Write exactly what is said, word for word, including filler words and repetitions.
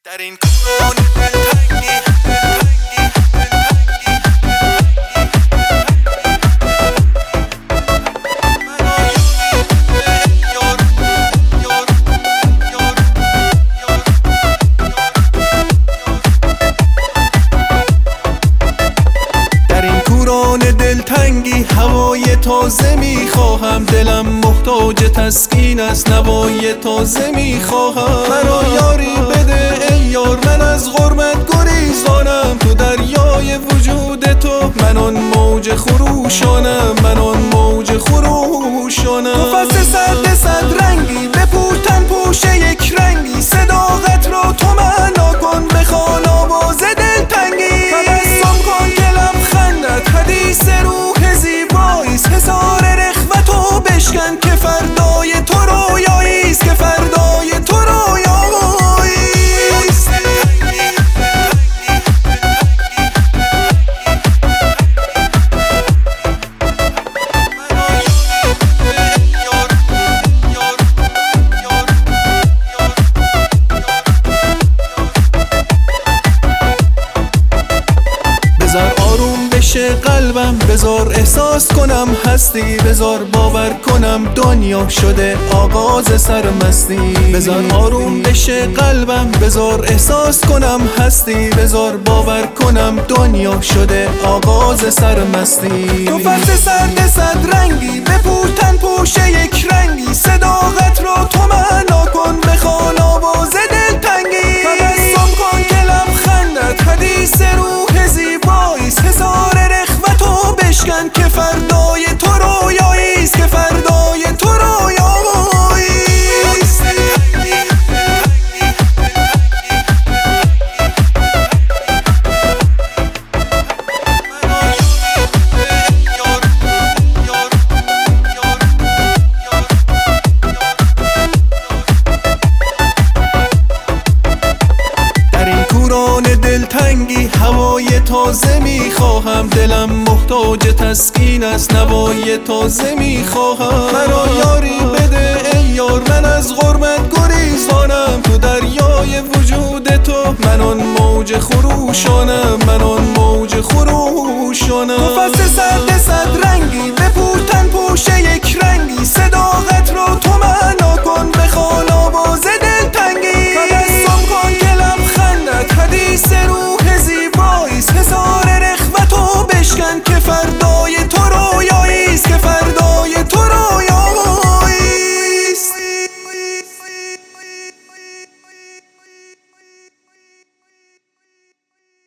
در این کون دلتنگی دلتنگی هوای تازه میخواهم، دلم محتاج تسکین است، نوای تازه میخواهم. مرا یاری بده ای یار، من از غربت گریزانم، تو دریای وجود تو من آن موج خروشانم، من آن موج خروشانم. تو فصل سرد صد رنگی بپوش تن پوش یک رنگی، صداقت رو تو معنا کن بخوان آواز دلتنگی. تبسم کن که لبخندت حدیث روح زیباییست، حصار رخوتو بشکن که فردای تو رویاییست، که فردای تو رویاییست. بذار آروم بشه قلبم، بذار احساس کنم هستی، بذار باور کنم دنیا شده آغاز سرمستی. بذار آروم بشه قلبم، بذار احساس کنم هستی، بذار باور کنم دنیا شده آغاز سرمستی. تو فصل سرد صد رنگی بپوش تن پوش یک رنگی، صداقت رو تو معنا کن بخوان آواز دلتنگی. تبسم کن که لبخندت حدیث روح زیباییست، حصار رخوتو بشکن که فردای تو رویاییست، که فردای تو رویاییست. دلتنگی هوای تازه میخواهم، دلم محتاج تسکین است، نوای تازه میخواهم. مرا یاری بده ای یار، من از غربت گریزانم، تو دریای وجود تو من آن موج خروشانم، من آن موج خروشانم. تو فصل سرد صد رنگی